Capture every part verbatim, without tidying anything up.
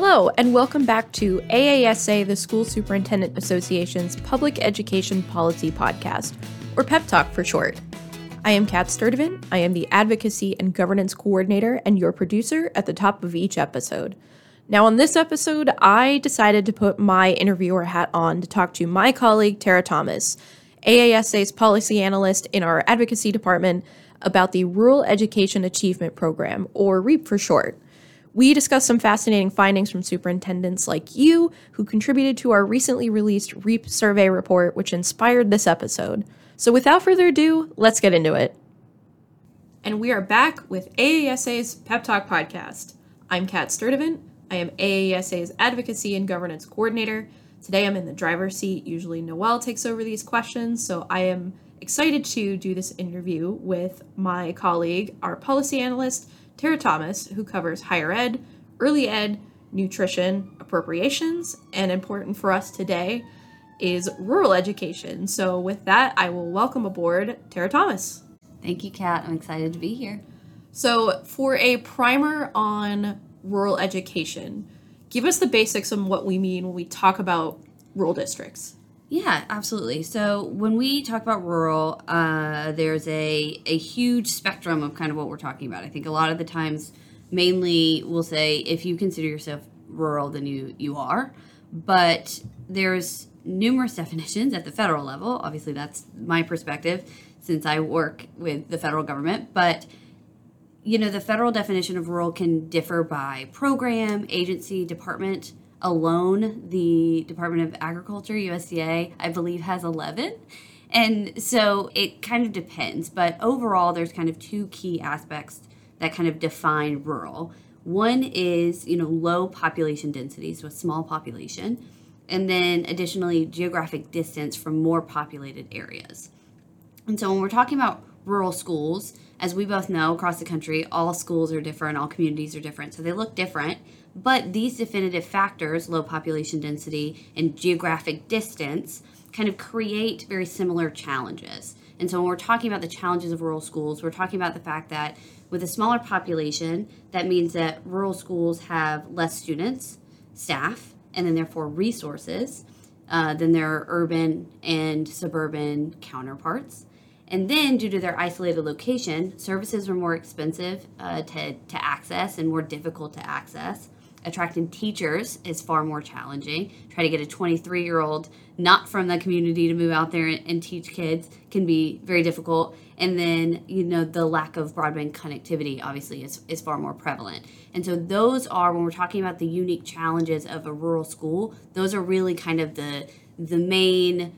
Hello, and welcome back to A A S A, the School Superintendent Association's Public Education Policy Podcast, or PEP Talk for short. I am Kat Sturdivant. I am the Advocacy and Governance Coordinator and your producer at the top of each episode. Now, on this episode, I decided to put my interviewer hat on to talk to my colleague, Tara Thomas, A A S A's policy analyst in our advocacy department, about the Rural Education Achievement Program, or REAP for short. We discussed some fascinating findings from superintendents like you who contributed to our recently released REAP survey report, which inspired this episode. So without further ado, let's get into it. And we are back with A A S A's Pep Talk podcast. I'm Kat Sturdivant. I am A A S A's Advocacy and Governance Coordinator. Today I'm in the driver's seat. Usually Noelle takes over these questions, so I am excited to do this interview with my colleague, our policy analyst, Tara Thomas, who covers higher ed, early ed, nutrition, appropriations, and important for us today is rural education. So with that, I will welcome aboard Tara Thomas. Thank you, Kat. I'm excited to be here. So for a primer on rural education, give us the basics on what we mean when we talk about rural districts. Yeah, absolutely. So when we talk about rural, uh, there's a, a huge spectrum of kind of what we're talking about. I think a lot of the times, mainly we'll say if you consider yourself rural, then you, you are. But there's numerous definitions at the federal level. Obviously, that's my perspective since I work with the federal government. But, you know, the federal definition of rural can differ by program, agency, department. Alone, the Department of Agriculture, U S D A, I believe has eleven. And so it kind of depends. But overall, there's kind of two key aspects that kind of define rural. One is, you know, low population density, so a small population. And then additionally, geographic distance from more populated areas. And so when we're talking about rural schools, as we both know, across the country, all schools are different, all communities are different, so they look different. But these definitive factors, low population density and geographic distance, kind of create very similar challenges. And so when we're talking about the challenges of rural schools, we're talking about the fact that with a smaller population, that means that rural schools have less students, staff, and then therefore resources uh, than their urban and suburban counterparts. And then due to their isolated location, services are more expensive uh, to, to access and more difficult to access. Attracting teachers is far more challenging. Try to get a twenty-three-year-old not from the community to move out there and, and teach kids can be very difficult. And then, you know, the lack of broadband connectivity obviously is, is far more prevalent. And so those are, when we're talking about the unique challenges of a rural school, those are really kind of the the main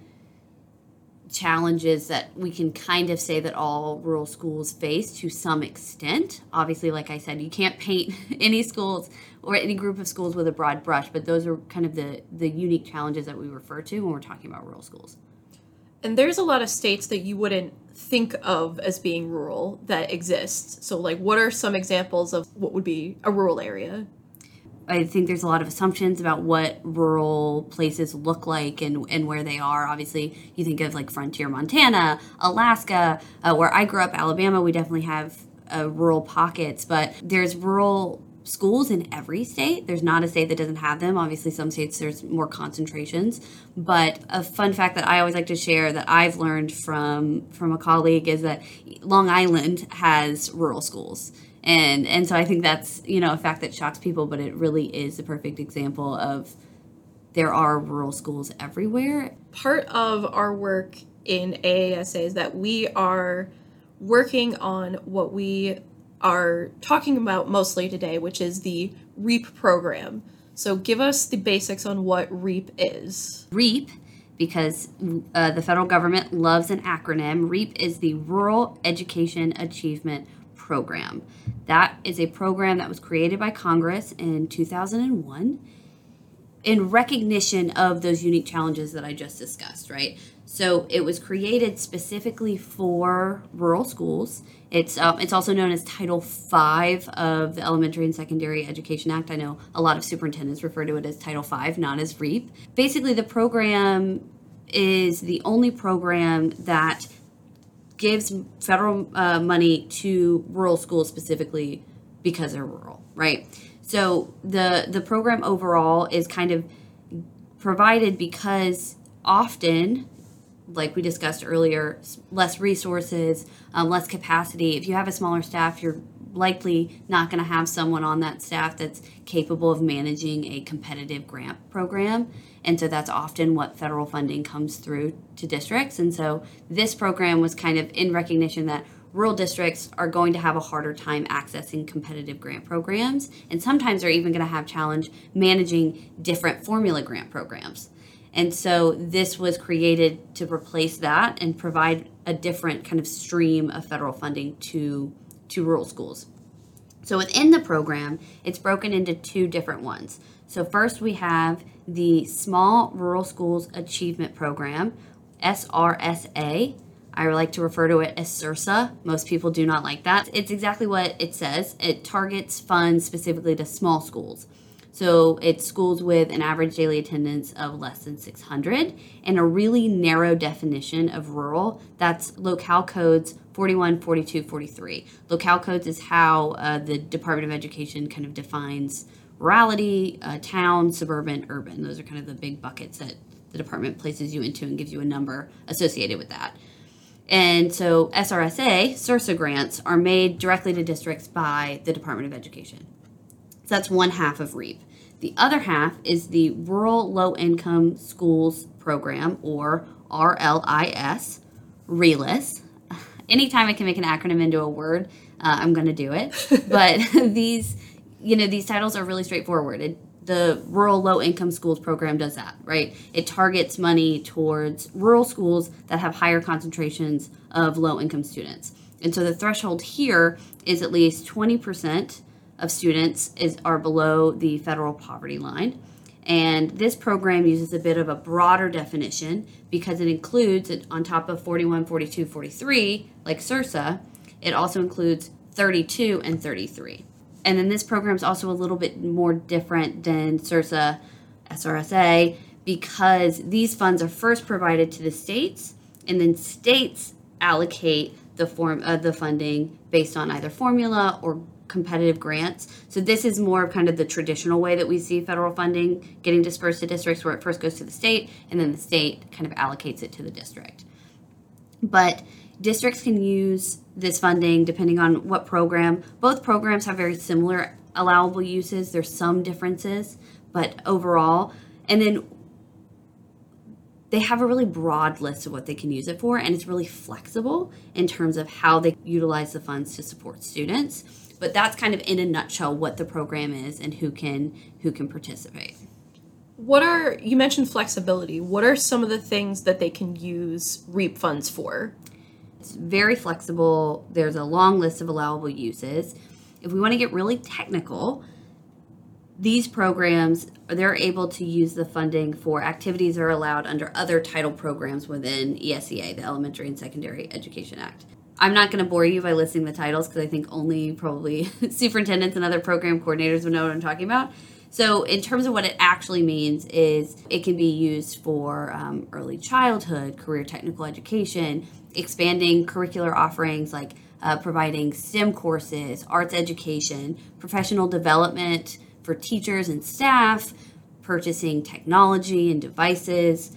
challenges that we can kind of say that all rural schools face to some extent. Obviously, like I said, you can't paint any schools or any group of schools with a broad brush, but those are kind of the, the unique challenges that we refer to when we're talking about rural schools. And there's a lot of states that you wouldn't think of as being rural that exist. So, like, what are some examples of what would be a rural area? I think there's a lot of assumptions about what rural places look like and, and where they are. Obviously, you think of like frontier Montana, Alaska, uh, where I grew up, Alabama, we definitely have uh, rural pockets, but there's rural schools in every state. There's not a state that doesn't have them. Obviously, some states there's more concentrations. But a fun fact that I always like to share that I've learned from, from a colleague is that Long Island has rural schools. And and so I think that's, you know, a fact that shocks people, but it really is the perfect example of there are rural schools everywhere. Part of our work in A A S A is that we are working on what we are talking about mostly today, which is the REAP program. So give us the basics on what REAP is. REAP, because uh, the federal government loves an acronym, REAP is the Rural Education Achievement Program. That is a program that was created by Congress in two thousand one in recognition of those unique challenges that I just discussed, right? So it was created specifically for rural schools. It's um, it's also known as Title five of the Elementary and Secondary Education Act. I know a lot of superintendents refer to it as Title five, not as REAP. Basically, the program is the only program that gives federal uh, money to rural schools specifically because they're rural, right? So the the program overall is kind of provided because often, like we discussed earlier, less resources, um, less capacity. If you have a smaller staff, you're likely not going to have someone on that staff that's capable of managing a competitive grant program. And so that's often what federal funding comes through to districts. And so this program was kind of in recognition that rural districts are going to have a harder time accessing competitive grant programs. And sometimes they're even going to have challenge managing different formula grant programs. And so this was created to replace that and provide a different kind of stream of federal funding to, to rural schools. So within the program, it's broken into two different ones. So first we have the Small Rural Schools Achievement Program, S R S A. I like to refer to it as SRSA. Most people do not like that. It's exactly what it says. It targets funds specifically to small schools. So it's schools with an average daily attendance of less than six hundred and a really narrow definition of rural. That's locale codes forty-one, forty-two, forty-three. Locale codes is how uh, the Department of Education kind of defines rurality, uh, town, suburban, urban. Those are kind of the big buckets that the department places you into and gives you a number associated with that. And so S R S A, SRSA grants, are made directly to districts by the Department of Education. So that's one half of REAP. The other half is the Rural Low Income Schools Program, or R L I S, RELIS. Anytime I can make an acronym into a word, uh, I'm going to do it. But these, you know, these titles are really straightforward. It, the Rural Low Income Schools Program does that, right? It targets money towards rural schools that have higher concentrations of low income students. And so the threshold here is at least twenty percent of students is are below the federal poverty line. And this program uses a bit of a broader definition because it includes, on top of forty-one, forty-two, forty-three, like SRSA, it also includes thirty-two and thirty-three. And then this program is also a little bit more different than SRSA, S R S A, because these funds are first provided to the states, and then states allocate the form of the funding based on either formula or competitive grants. So this is more of kind of the traditional way that we see federal funding getting dispersed to districts, where it first goes to the state and then the state kind of allocates it to the district. But districts can use this funding depending on what program. Both programs have very similar allowable uses. There's some differences, but overall, and then they have a really broad list of what they can use it for, and it's really flexible in terms of how they utilize the funds to support students. But that's kind of in a nutshell what the program is and who can who can participate. What are, you mentioned flexibility. What are some of the things that they can use REAP funds for? It's very flexible. There's a long list of allowable uses. If we want to get really technical, these programs, they're able to use the funding for activities that are allowed under other title programs within E S E A, the Elementary and Secondary Education Act. I'm not going to bore you by listing the titles because I think only probably superintendents and other program coordinators would know what I'm talking about. So in terms of what it actually means is it can be used for um, early childhood, career technical education, expanding curricular offerings like uh, providing STEM courses, arts education, professional development for teachers and staff, purchasing technology and devices.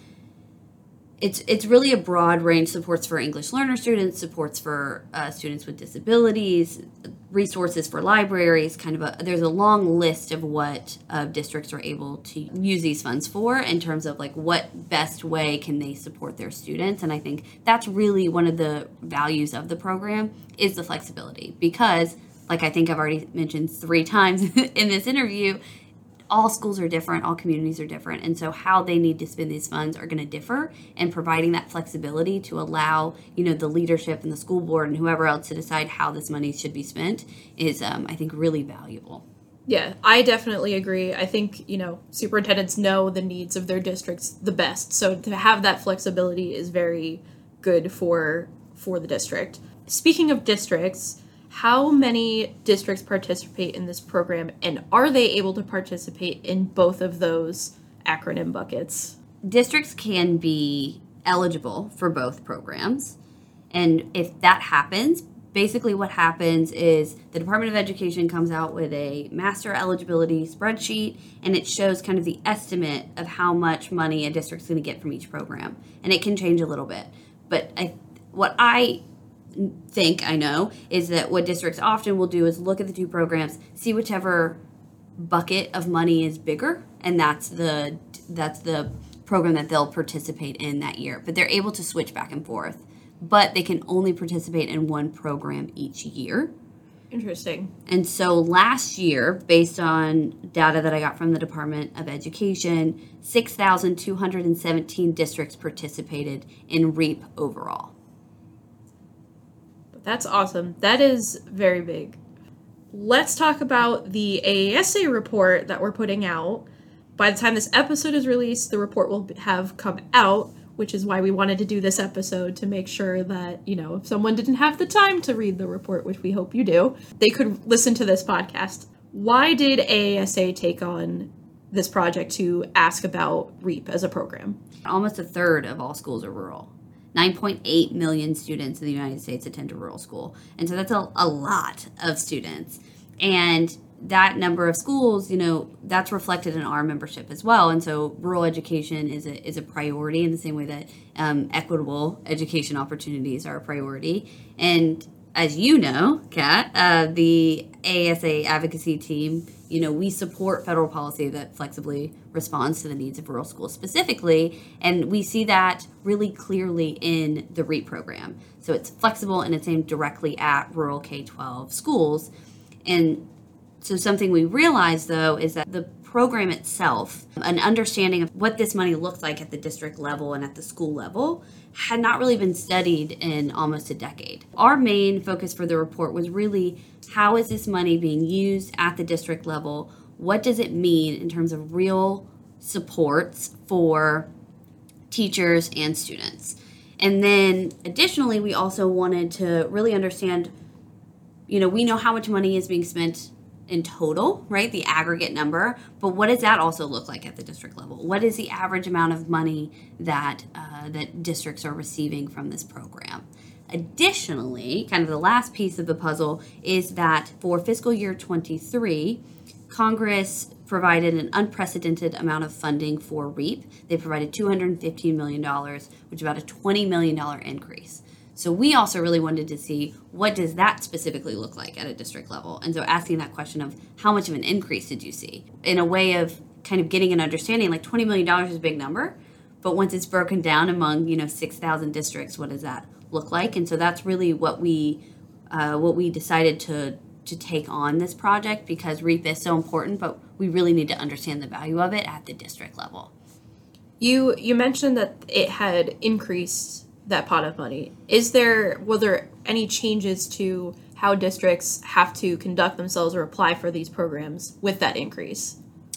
It's it's really a broad range. Supports for English learner students, supports for uh, students with disabilities, resources for libraries. Kind of a there's a long list of what uh, districts are able to use these funds for in terms of like what best way can they support their students. And I think that's really one of the values of the program is the flexibility, because like I think I've already mentioned three times in this interview, all schools are different, all communities are different, and so how they need to spend these funds are going to differ, and providing that flexibility to allow, you know, the leadership and the school board and whoever else to decide how this money should be spent is, um, I think, really valuable. Yeah, I definitely agree. I think, you know, superintendents know the needs of their districts the best, so to have that flexibility is very good for for the district. Speaking of districts, how many districts participate in this program, and are they able to participate in both of those acronym buckets? Districts can be eligible for both programs, and if that happens, basically what happens is the Department of Education comes out with a master eligibility spreadsheet, and it shows kind of the estimate of how much money a district's going to get from each program. And it can change a little bit. But I, what I think I know is that what districts often will do is look at the two programs, see whichever bucket of money is bigger, and that's the that's the program that they'll participate in that year. But they're able to switch back and forth. But they can only participate in one program each year. Interesting. And so last year, based on data that I got from the Department of Education, six thousand two hundred seventeen districts participated in REAP overall. That's awesome. That is very big. Let's talk about the A A S A report that we're putting out. By the time this episode is released, the report will have come out, which is why we wanted to do this episode, to make sure that, you know, if someone didn't have the time to read the report, which we hope you do, they could listen to this podcast. Why did A A S A take on this project to ask about REAP as a program? Almost a third of all schools are rural. nine point eight million students in the United States attend a rural school. And so that's a, a lot of students. And that number of schools, you know, that's reflected in our membership as well. And so rural education is a, is a priority in the same way that um, equitable education opportunities are a priority. And as you know, Kat, uh, the A A S A advocacy team, you know, we support federal policy that flexibly responds to the needs of rural schools specifically. And we see that really clearly in the REAP program. So it's flexible and it's aimed directly at rural K twelve schools. And so something we realized, though, is that the program itself, an understanding of what this money looked like at the district level and at the school level, had not really been studied in almost a decade. Our main focus for the report was really, how is this money being used at the district level? What does it mean in terms of real supports for teachers and students? And then additionally, we also wanted to really understand, you know, we know how much money is being spent in total, right? The aggregate number, but what does that also look like at the district level? What is the average amount of money that uh, that districts are receiving from this program? Additionally, kind of the last piece of the puzzle is that for fiscal year twenty-three, Congress provided an unprecedented amount of funding for REAP. They provided two hundred fifteen million dollars, which is about a twenty million dollars increase. So we also really wanted to see, what does that specifically look like at a district level? And so asking that question of, how much of an increase did you see? In a way of kind of getting an understanding, like twenty million dollars is a big number, but once it's broken down among, you know, six thousand districts, what does that look like? And so that's really what we uh, what we decided to to take on this project, because REAP is so important, but we really need to understand the value of it at the district level. You you mentioned that it had increased that pot of money. Is there, were there any changes to how districts have to conduct themselves or apply for these programs with that increase?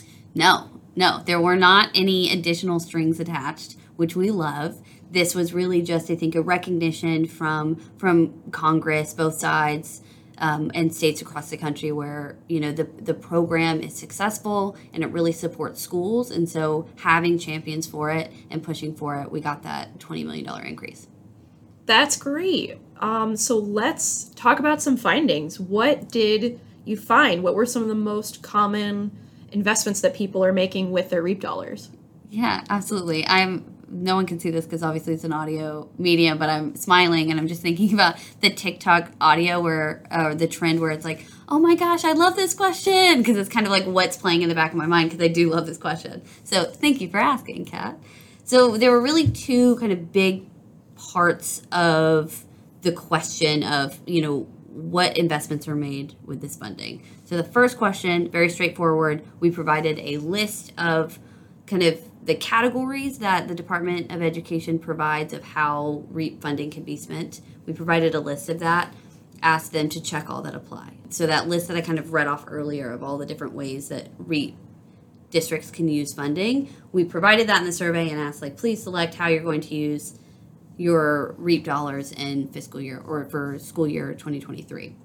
No, no, there were not any additional strings attached, which we love. This was really just, I think, a recognition from from Congress, both sides, um, and states across the country where, you know, the, the program is successful and it really supports schools. And so having champions for it and pushing for it, we got that twenty million dollars increase. That's great. Um, so let's talk about some findings. What did you find? What were some of the most common investments that people are making with their REAP dollars? Yeah, absolutely. I'm no one can see this because obviously it's an audio medium, but I'm smiling and I'm just thinking about the TikTok audio where, or the trend where it's like, oh my gosh, I love this question, because it's kind of like what's playing in the back of my mind, because I do love this question. So thank you for asking, Kat. So there were really two kind of big parts of the question of, you know, what investments are made with this funding. So the first question, very straightforward, we provided a list of kind of the categories that the Department of Education provides of how REAP funding can be spent. We provided a list of that, asked them to check all that apply. So that list that I kind of read off earlier of all the different ways that REAP districts can use funding, we provided that in the survey and asked, like, please select how you're going to use your REAP dollars in fiscal year or for school year twenty twenty-three.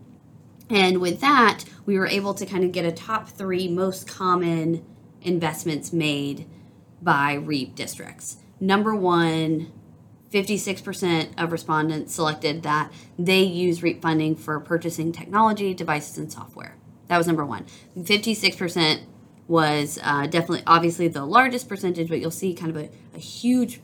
And with that, we were able to kind of get a top three most common investments made by REAP districts. Number one, fifty-six percent of respondents selected that they use REAP funding for purchasing technology, devices, and software. That was number one. fifty-six percent was uh, definitely, obviously, the largest percentage, but you'll see kind of a, a huge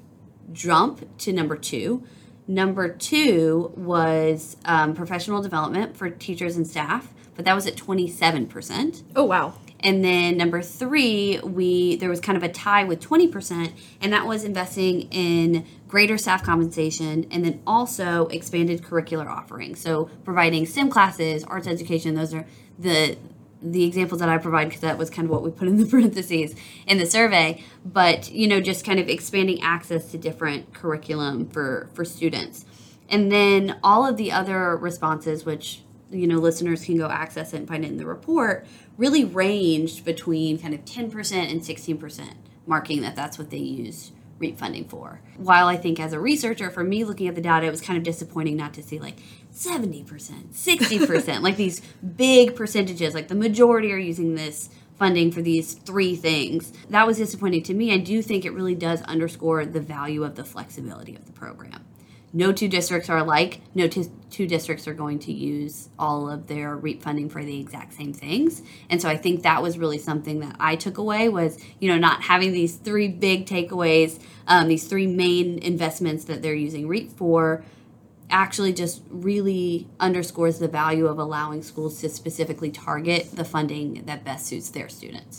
jump to number two. Number two was um, professional development for teachers and staff, but that was at twenty-seven percent. Oh, wow. And then number three, we there was kind of a tie with twenty percent, and that was investing in greater staff compensation and then also expanded curricular offerings. So providing STEM classes, arts education, those are the the examples that I provide because that was kind of what we put in the parentheses in the survey. But, you know, just kind of expanding access to different curriculum for, for students. And then all of the other responses, which, you know, listeners can go access it and find it in the report, really ranged between kind of ten percent and sixteen percent, marking that that's what they used REAP funding for. While I think as a researcher, for me looking at the data, it was kind of disappointing not to see like seventy percent, sixty percent, like these big percentages, like the majority are using this funding for these three things. That was disappointing to me. I do think it really does underscore the value of the flexibility of the program. No two districts are alike. No two, two districts are going to use all of their REAP funding for the exact same things. And so I think that was really something that I took away was, you know, not having these three big takeaways, um, these three main investments that they're using REAP for, actually just really underscores the value of allowing schools to specifically target the funding that best suits their students.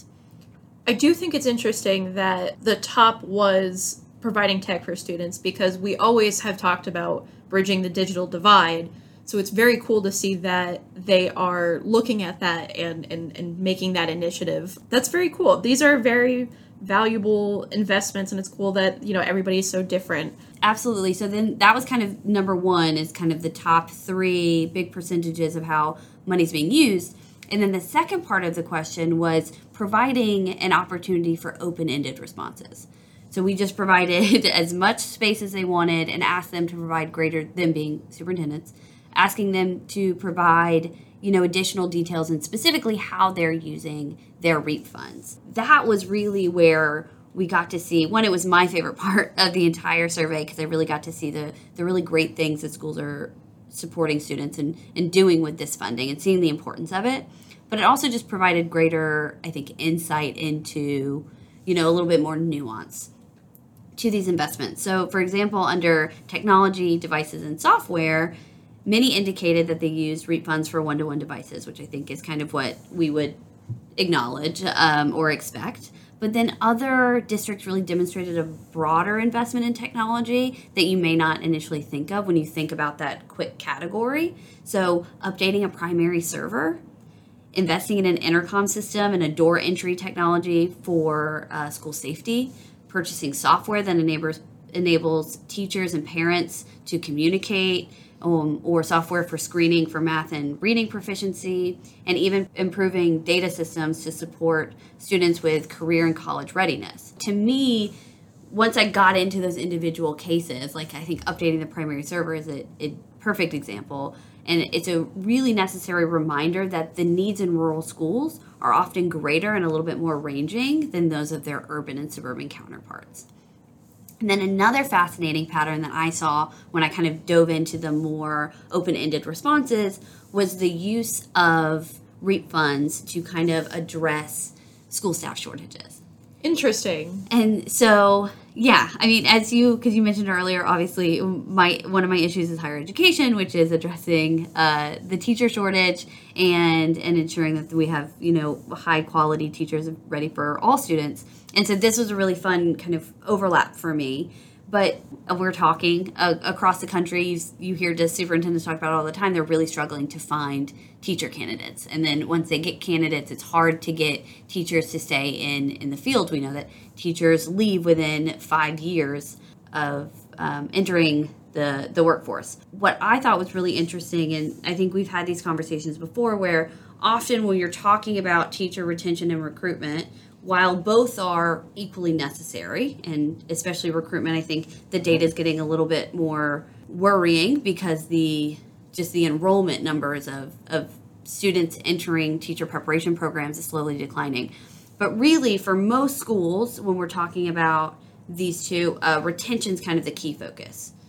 I do think it's interesting that the top was providing tech for students because we always have talked about bridging the digital divide. So it's very cool to see that they are looking at that and, and, and making that initiative. That's very cool. These are very valuable investments, and it's cool that, you know, everybody is so different. Absolutely. So then that was kind of number one, is kind of the top three big percentages of how money's being used. And then the second part of the question was providing an opportunity for open-ended responses. So we just provided as much space as they wanted and asked them to provide greater, them being superintendents, asking them to provide, you know, additional details and specifically how they're using their REAP funds. That was really where we got to see, one, it was my favorite part of the entire survey because I really got to see the, the really great things that schools are supporting students and, and doing with this funding and seeing the importance of it. But it also just provided greater, I think, insight into, you know, a little bit more nuance to these investments. So, for example, under technology, devices, and software, many indicated that they used REAP funds for one-to-one devices, which I think is kind of what we would acknowledge um, or expect. But then other districts really demonstrated a broader investment in technology that you may not initially think of when you think about that quick category. So updating a primary server, investing in an intercom system and a door entry technology for uh, school safety, purchasing software that enables enables teachers and parents to communicate, um, or software for screening for math and reading proficiency, and even improving data systems to support students with career and college readiness. To me, once I got into those individual cases, like I think updating the primary server is a, a perfect example, and it's a really necessary reminder that the needs in rural schools are often greater and a little bit more ranging than those of their urban and suburban counterparts. And then another fascinating pattern that I saw when I kind of dove into the more open-ended responses was the use of REAP funds to kind of address school staff shortages. Interesting. And so, yeah, I mean, as you, because you mentioned earlier, obviously, my one of my issues is higher education, which is addressing uh, the teacher shortage and and ensuring that we have, you know, high quality teachers ready for all students. And so this was a really fun kind of overlap for me. But we're talking uh, across the country, you, you hear just superintendents talk about it all the time, they're really struggling to find teacher candidates. And then once they get candidates, it's hard to get teachers to stay in, in the field. We know that teachers leave within five years of um, entering the, the workforce. What I thought was really interesting, and I think we've had these conversations before, where often when you're talking about teacher retention and recruitment, while both are equally necessary, and especially recruitment, I think the data is getting a little bit more worrying because the just the enrollment numbers of, of students entering teacher preparation programs is slowly declining. But really, for most schools, when we're talking about these two, uh, retention is kind of the key focus.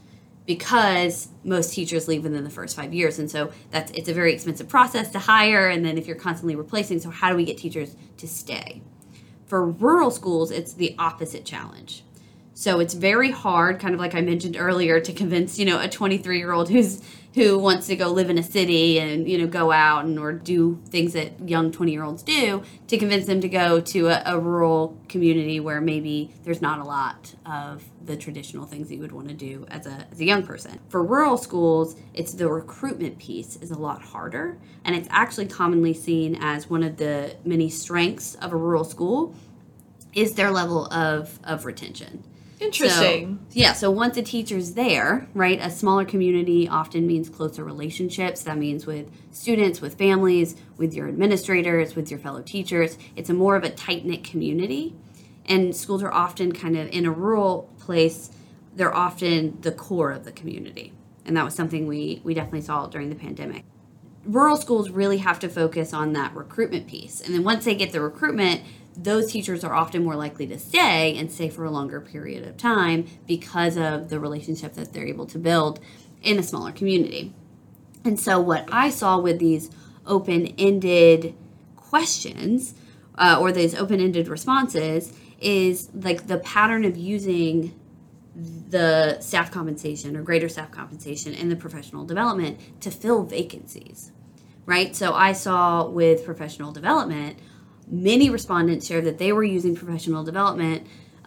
because most teachers leave within the first five years. And so that's it's a very expensive process to hire. And then if you're constantly replacing, so how do we get teachers to stay? For rural schools, it's the opposite challenge. So it's very hard, kind of like I mentioned earlier, to convince, you know, a twenty-three-year-old who's who wants to go live in a city and, you know, go out and or do things that young twenty-year-olds do, to convince them to go to a, a rural community where maybe there's not a lot of the traditional things that you would want to do as a, as a young person. For rural schools, it's the recruitment piece is a lot harder, and it's actually commonly seen as one of the many strengths of a rural school is their level of, of retention. Interesting. So, yeah, so once a teacher's there, right, a smaller community often means closer relationships. That means with students, with families, with your administrators, with your fellow teachers. It's a more of a tight-knit community. And schools are often kind of in a rural place, they're often the core of the community. And that was something we, we definitely saw during the pandemic. Rural schools really have to focus on that recruitment piece. And then once they get the recruitment, those teachers are often more likely to stay and stay for a longer period of time because of the relationship that they're able to build in a smaller community. And so what I saw with these open-ended questions uh, or these open-ended responses is like the pattern of using the staff compensation or greater staff compensation and the professional development to fill vacancies, right? So I saw with professional development, many respondents shared that they were using professional development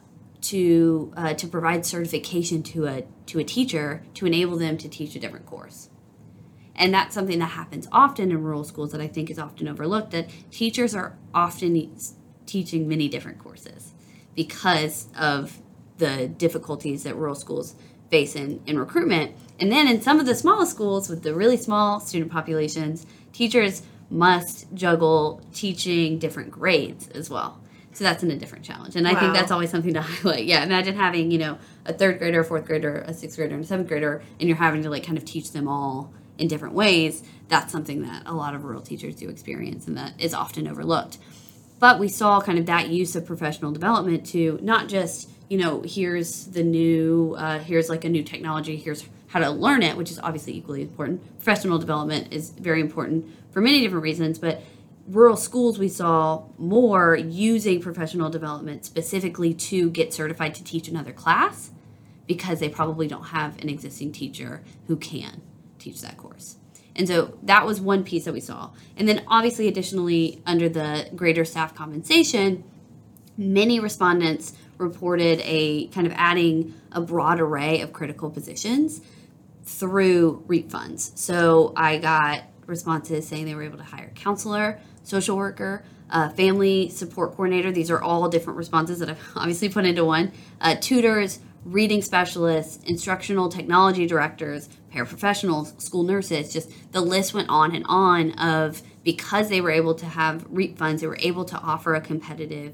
to uh, to provide certification to a to a teacher to enable them to teach a different course. And that's something that happens often in rural schools that I think is often overlooked, that teachers are often teaching many different courses because of the difficulties that rural schools face in, in recruitment. And then in some of the smallest schools with the really small student populations, teachers must juggle teaching different grades as well. So that's an, a different challenge. And I wow. think that's always something to highlight. Yeah, imagine having, you know, a third grader, a fourth grader, a sixth grader, and a seventh grader, and you're having to like kind of teach them all in different ways. That's something that a lot of rural teachers do experience and that is often overlooked. But we saw kind of that use of professional development to not just, you know, here's the new, uh, here's like a new technology, here's how to learn it, which is obviously equally important. Professional development is very important for many different reasons, but rural schools we saw more using professional development specifically to get certified to teach another class because they probably don't have an existing teacher who can teach that course. And so that was one piece that we saw. And then obviously additionally under the greater staff compensation, many respondents reported a kind of adding a broad array of critical positions through REAP funds. So I got responses saying they were able to hire a counselor, social worker, uh, family support coordinator. These are all different responses that I've obviously put into one. Uh, tutors, reading specialists, instructional technology directors, paraprofessionals, school nurses, just the list went on and on of because they were able to have REAP funds, they were able to offer a competitive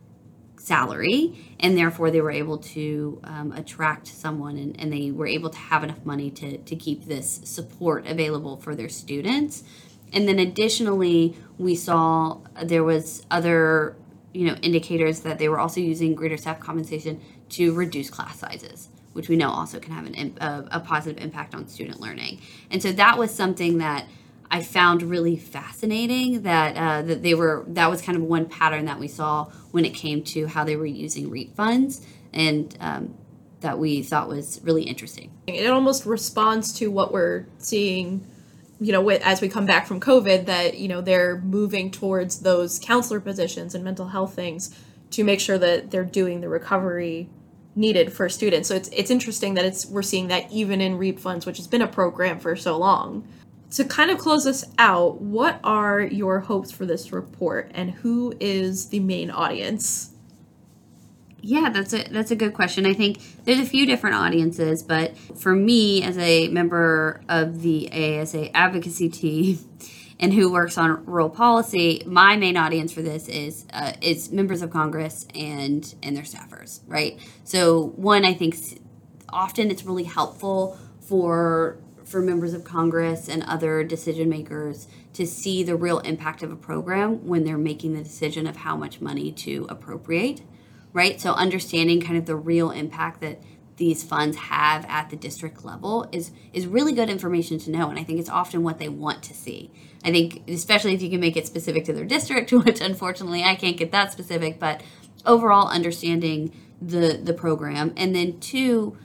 salary, and therefore they were able to um, attract someone and, and they were able to have enough money to, to keep this support available for their students. And then additionally, we saw there was other, you know, indicators that they were also using greater staff compensation to reduce class sizes, which we know also can have an, a, a positive impact on student learning. And so that was something that I found really fascinating, that uh, that they were that was kind of one pattern that we saw when it came to how they were using REAP funds, and um, that we thought was really interesting. It almost responds to what we're seeing, you know, as we come back from COVID, that, you know, they're moving towards those counselor positions and mental health things to make sure that they're doing the recovery needed for students. So it's it's interesting that it's we're seeing that even in REAP funds, which has been a program for so long. To kind of close this out, what are your hopes for this report, and who is the main audience? Yeah, that's a that's a good question. I think there's a few different audiences, but for me, as a member of the A A S A advocacy team and who works on rural policy, my main audience for this is uh, is members of Congress and and their staffers, right? So one, I think often it's really helpful for for members of Congress and other decision makers to see the real impact of a program when they're making the decision of how much money to appropriate, right? So understanding kind of the real impact that these funds have at the district level is is really good information to know, and I think it's often what they want to see. I think especially if you can make it specific to their district, which unfortunately I can't get that specific, but overall understanding the the program. And then two,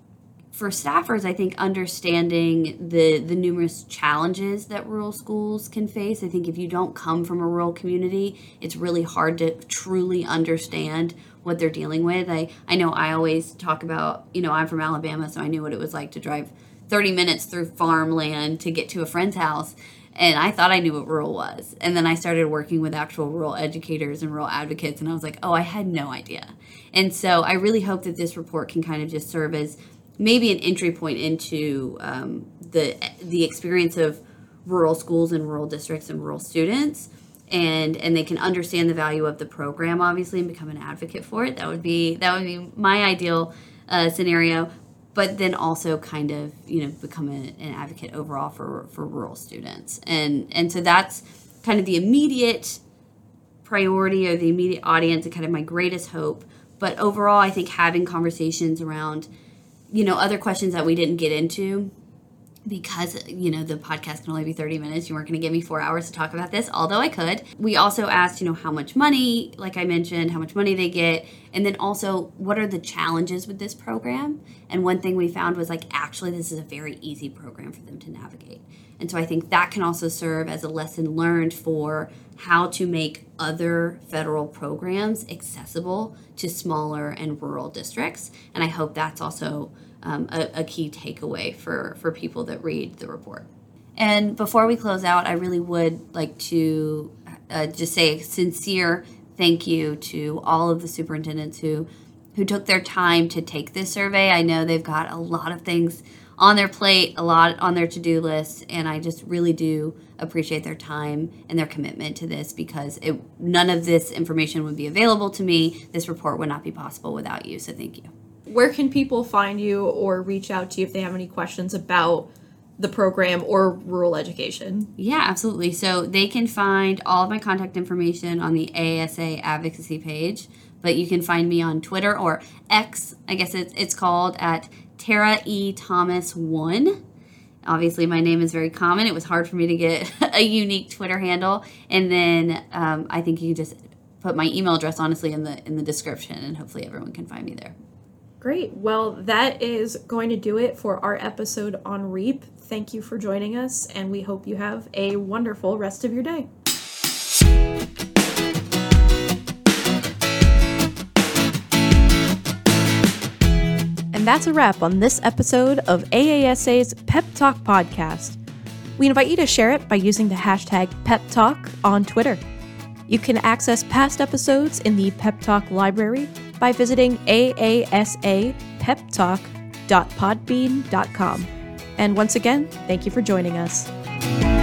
for staffers, I think understanding the the numerous challenges that rural schools can face. I think if you don't come from a rural community, it's really hard to truly understand what they're dealing with. I, I know I always talk about, you know, I'm from Alabama, so I knew what it was like to drive thirty minutes through farmland to get to a friend's house. And I thought I knew what rural was. And then I started working with actual rural educators and rural advocates, and I was like, oh, I had no idea. And so I really hope that this report can kind of just serve as maybe an entry point into um, the the experience of rural schools and rural districts and rural students. And and they can understand the value of the program, obviously, and become an advocate for it. That would be that would be my ideal uh, scenario. But then also kind of, you know, become a, an advocate overall for for rural students. And and so that's kind of the immediate priority or the immediate audience and kind of my greatest hope. But overall, I think having conversations around, you know, other questions that we didn't get into, because, you know, the podcast can only be thirty minutes. You weren't going to give me four hours to talk about this, although I could. We also asked, you know, how much money, like I mentioned, how much money they get, and then also what are the challenges with this program? And one thing we found was, like, actually this is a very easy program for them to navigate. And so I think that can also serve as a lesson learned for how to make other federal programs accessible to smaller and rural districts. And I hope that's also Um, a, a key takeaway for, for people that read the report. And before we close out, I really would like to uh, just say a sincere thank you to all of the superintendents who, who took their time to take this survey. I know they've got a lot of things on their plate, a lot on their to-do list, and I just really do appreciate their time and their commitment to this, because it, none of this information would be available to me. This report would not be possible without you, so thank you. Where can people find you or reach out to you if they have any questions about the program or rural education? Yeah, absolutely. So they can find all of my contact information on the A A S A advocacy page, but you can find me on Twitter, or X, I guess it's, it's called, at Tara E. Thomas one. Obviously, my name is very common. It was hard for me to get a unique Twitter handle. And then um, I think you can just put my email address, honestly, in the in the description, and hopefully everyone can find me there. Great. Well, that is going to do it for our episode on REAP. Thank you for joining us, and we hope you have a wonderful rest of your day. And that's a wrap on this episode of A A S A's Pep Talk podcast. We invite you to share it by using the hashtag Pep Talk on Twitter. You can access past episodes in the Pep Talk library by visiting A A S A pep talk dot podbean dot com. And once again, thank you for joining us.